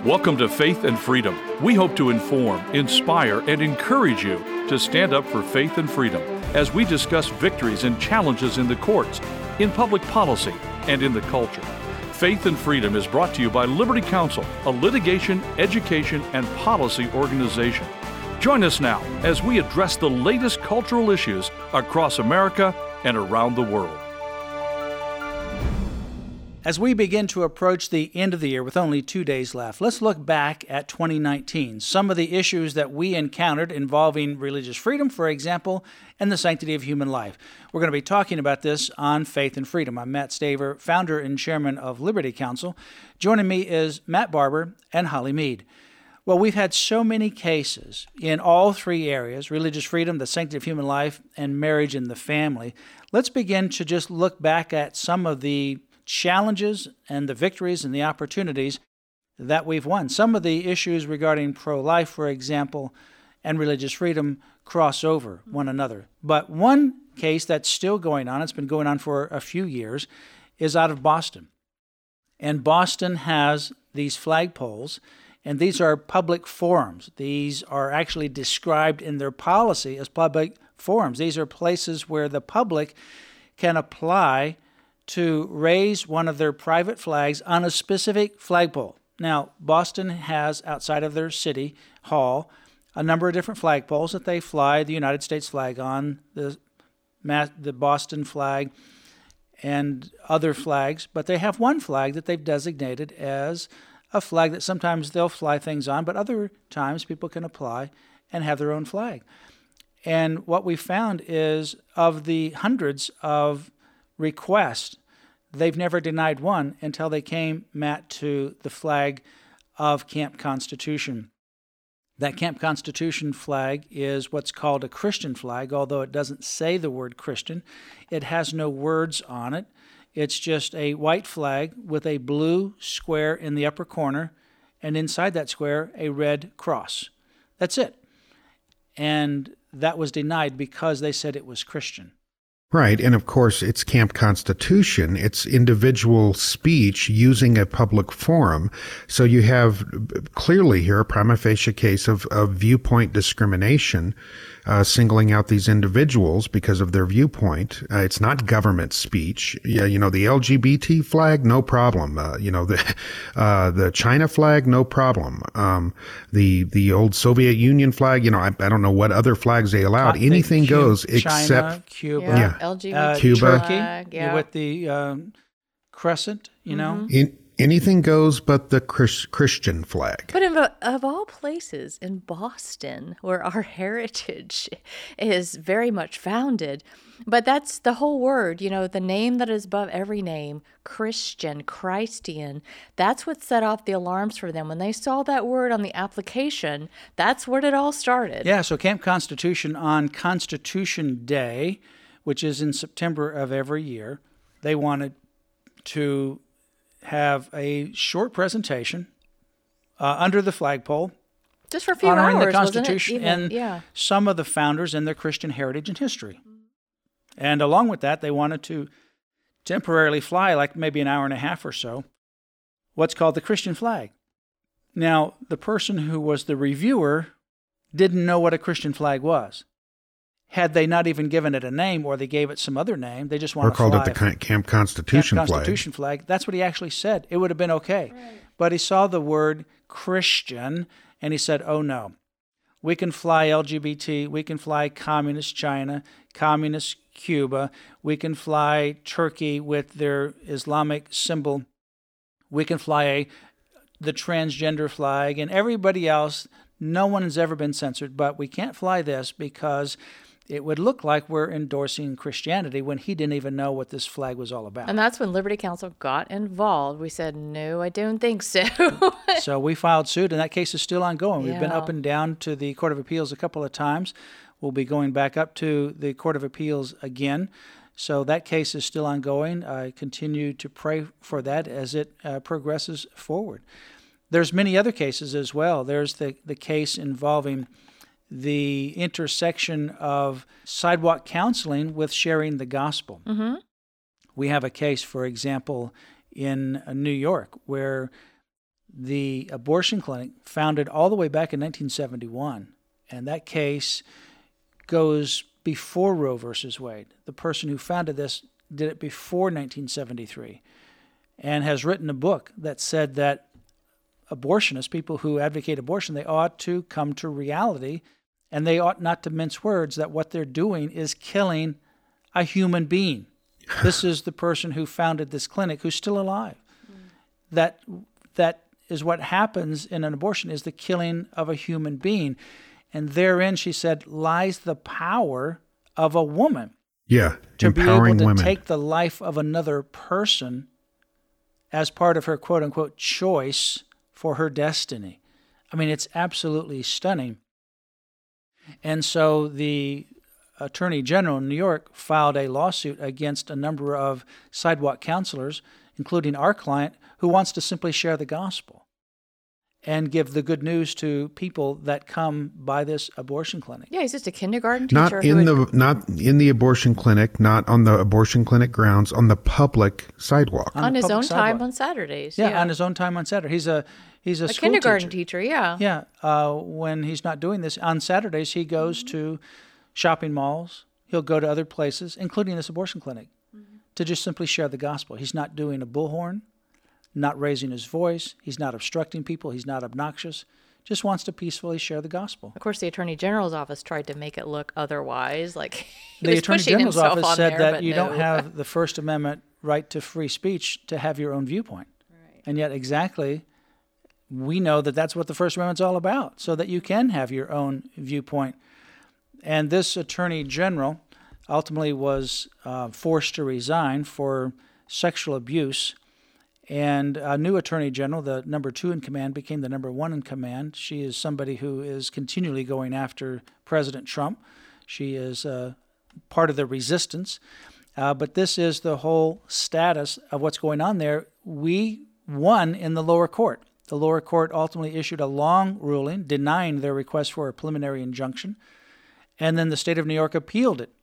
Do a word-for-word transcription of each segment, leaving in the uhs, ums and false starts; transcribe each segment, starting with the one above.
Welcome to Faith and Freedom. We hope to inform, inspire, and encourage you to stand up for faith and freedom as we discuss victories and challenges in the courts, in public policy, and in the culture. Faith and Freedom is brought to you by Liberty Counsel, a litigation, education, and policy organization. Join us now as we address the latest cultural issues across America and around the world. As we begin to approach the end of the year with only two days left, let's look back at twenty nineteen. Some of the issues that we encountered involving religious freedom, for example, and the sanctity of human life. We're going to be talking about this on Faith and Freedom. I'm Matt Staver, founder and chairman of Liberty Counsel. Joining me is Matt Barber and Holly Mead. Well, we've had so many cases in all three areas, religious freedom, the sanctity of human life, and marriage and the family. Let's begin to just look back at some of the challenges and the victories and the opportunities that we've won. Some of the issues regarding pro-life, for example, and religious freedom cross over one another. But one case that's still going on, it's been going on for a few years, is out of Boston. And Boston has these flagpoles, and these are public forums. These are actually described in their policy as public forums. These are places where the public can apply to raise one of their private flags on a specific flagpole. Now, Boston has, outside of their city hall, a number of different flagpoles that they fly the United States flag on, the, the Boston flag, and other flags, but they have one flag that they've designated as a flag that sometimes they'll fly things on, but other times people can apply and have their own flag. And what we found is of the hundreds of request, they've never denied one until they came, Matt, to the flag of Camp Constitution. That Camp Constitution flag is what's called a Christian flag, although it doesn't say the word Christian. It has no words on it. It's just a white flag with a blue square in the upper corner, and inside that square, a red cross. That's it. And that was denied because they said it was Christian. Right, and of course, it's Camp Constitution. It's individual speech using a public forum. So you have clearly here a prima facie case of, of viewpoint discrimination, uh, singling out these individuals because of their viewpoint. Uh, it's not government speech. Yeah, you know, the L G B T flag, no problem. Uh, you know, the uh, the China flag, no problem. Um, the the old Soviet Union flag, you know, I, I don't know what other flags they allowed. Anything Cuba, goes China, except Cuba. Yeah. Yeah. L G B T Uh, Cuba. Turkey, flag, yeah. with the um, crescent, you know. In, anything goes but the Chris, Christian flag. But in, of all places, in Boston, where our heritage is very much founded, but that's the whole word, you know, the name that is above every name, Christian, Christian, that's what set off the alarms for them. When they saw that word on the application, that's where it all started. Yeah, so Camp Constitution on Constitution Day, which is in September of every year, they wanted to have a short presentation uh, under the flagpole, just for a few honoring hours, the Constitution wasn't it? Even, and yeah. some of the founders and their Christian heritage and history. And along with that, they wanted to temporarily fly, like maybe an hour and a half or so, what's called the Christian flag. Now, the person who was the reviewer didn't know what a Christian flag was. Had they not even given it a name, or they gave it some other name, they just want Or to called fly it the a Camp Camp Constitution Camp flag. Constitution flag. That's what he actually said. It would have been okay. Right. But he saw the word Christian, and he said, oh no, we can fly L G B T, we can fly communist China, communist Cuba, we can fly Turkey with their Islamic symbol, we can fly a, the transgender flag, and everybody else. No one has ever been censored, but we can't fly this because it would look like we're endorsing Christianity when he didn't even know what this flag was all about. And that's when Liberty Counsel got involved. We said, no, I don't think so. So we filed suit, and that case is still ongoing. We've been Yeah. up and down to the Court of Appeals a couple of times. We'll be going back up to the Court of Appeals again. So that case is still ongoing. I continue to pray for that as it uh, progresses forward. There's many other cases as well. There's the, the case involving the intersection of sidewalk counseling with sharing the gospel. Mm-hmm. We have a case, for example, in New York where the abortion clinic, founded all the way back in nineteen seventy-one, and that case goes before Roe versus Wade. The person who founded this did it before nineteen seventy-three and has written a book that said that abortionists, people who advocate abortion, they ought to come to reality, and they ought not to mince words, that what they're doing is killing a human being. This is the person who founded this clinic who's still alive. Mm. That that is what happens in an abortion, is the killing of a human being. And therein, she said, lies the power of a woman. Yeah, to be empowering able to women. take the life of another person as part of her quote-unquote choice for her destiny. I mean, it's absolutely stunning. And so the Attorney General in New York filed a lawsuit against a number of sidewalk counselors, including our client, who wants to simply share the gospel and give the good news to people that come by this abortion clinic. Yeah, he's just a kindergarten teacher. Not in who had... the not in the abortion clinic, not on the abortion clinic grounds, on the public sidewalk. On, on his own sidewalk. time on Saturdays. Yeah, yeah, on his own time on Saturday. He's a he's a, a school kindergarten teacher. teacher. Yeah, yeah. Uh, when he's not doing this on Saturdays, he goes mm-hmm. to shopping malls. He'll go to other places, including this abortion clinic, mm-hmm. to just simply share the gospel. He's not doing a bullhorn, not raising his voice. He's not obstructing people. He's not obnoxious. Just wants to peacefully share the gospel. Of course, the Attorney General's office tried to make it look otherwise. Like he the was Attorney pushing General's himself office on said there, that but you no. don't have the First Amendment right to free speech to have your own viewpoint. Right. And yet exactly, we know that that's what the First Amendment's all about, so that you can have your own viewpoint. And this Attorney General ultimately was uh, forced to resign for sexual abuse. And a new Attorney General, the number two in command, became the number one in command. She is somebody who is continually going after President Trump. She is uh, part of the resistance. Uh, but this is the whole status of what's going on there. We won in the lower court. The lower court ultimately issued a long ruling denying their request for a preliminary injunction. And then the state of New York appealed it.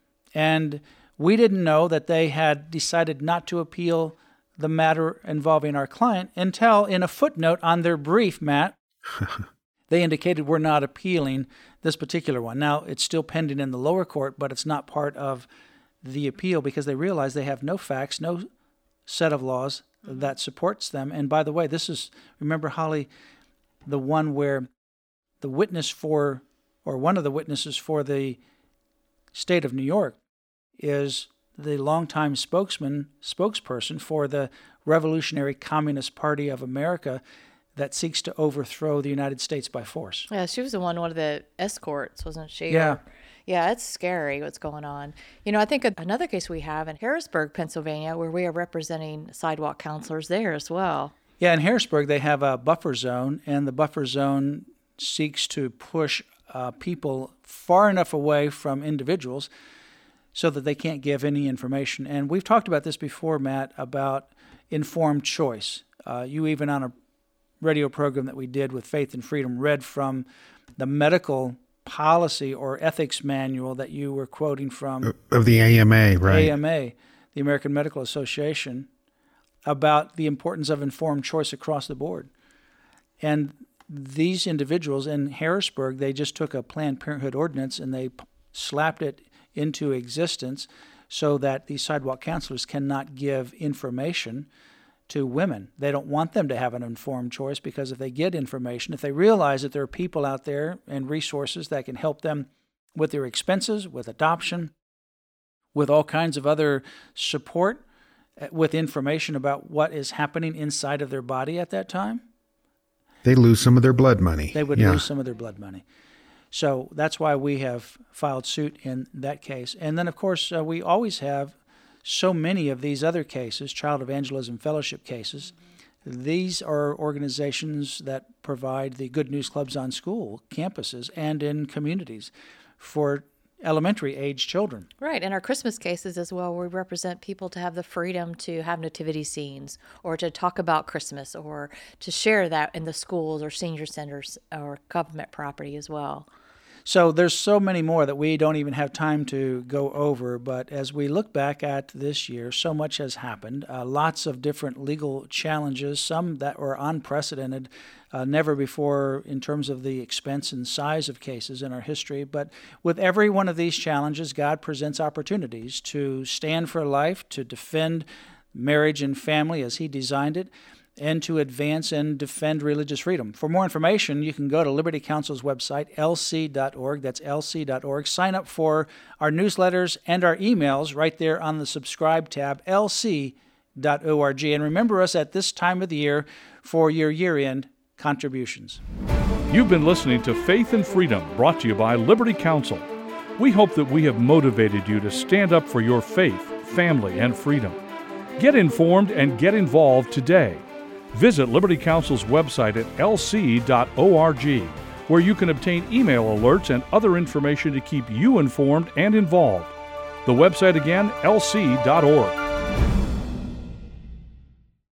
And we didn't know that they had decided not to appeal the matter involving our client until in a footnote on their brief, Matt, they indicated we're not appealing this particular one. Now, it's still pending in the lower court, but it's not part of the appeal because they realize they have no facts, no set of laws mm-hmm. that supports them. And by the way, this is, remember, Holly, the one where the witness for, or one of the witnesses for the state of New York is the longtime spokesman, spokesperson for the Revolutionary Communist Party of America that seeks to overthrow the United States by force. Yeah, she was the one, one of the escorts, wasn't she? Yeah. Or, yeah, it's scary what's going on. You know, I think another case we have in Harrisburg, Pennsylvania, where we are representing sidewalk counselors there as well. Yeah, in Harrisburg, they have a buffer zone, and the buffer zone seeks to push uh, people far enough away from individuals so that they can't give any information. And we've talked about this before, Matt, about informed choice. Uh, you even on a radio program that we did with Faith and Freedom read from the medical policy or ethics manual that you were quoting from. Of the A M A, right? A M A, the American Medical Association, about the importance of informed choice across the board. And these individuals in Harrisburg, they just took a Planned Parenthood ordinance and they slapped it into existence so that these sidewalk counselors cannot give information to women. They don't want them to have an informed choice because if they get information, if they realize that there are people out there and resources that can help them with their expenses, with adoption, with all kinds of other support, with information about what is happening inside of their body at that time, they lose some of their blood money. They would yeah. lose some of their blood money. So that's why we have filed suit in that case. And then, of course, uh, we always have so many of these other cases, Child Evangelism Fellowship cases. These are organizations that provide the Good News Clubs on school campuses and in communities for elementary age children. Right. And our Christmas cases as well, we represent people to have the freedom to have nativity scenes or to talk about Christmas or to share that in the schools or senior centers or government property as well. So there's so many more that we don't even have time to go over. But as we look back at this year, so much has happened. Uh, lots of different legal challenges, some that were unprecedented, uh, never before in terms of the expense and size of cases in our history. But with every one of these challenges, God presents opportunities to stand for life, to defend marriage and family as He designed it, and to advance and defend religious freedom. For more information, you can go to Liberty Counsel's website, L C dot org. That's L C dot org. Sign up for our newsletters and our emails right there on the subscribe tab, L C dot org. And remember us at this time of the year for your year-end contributions. You've been listening to Faith and Freedom, brought to you by Liberty Counsel. We hope that we have motivated you to stand up for your faith, family, and freedom. Get informed and get involved today. Visit Liberty Counsel's website at L C dot org, where you can obtain email alerts and other information to keep you informed and involved. The website again, L C dot org.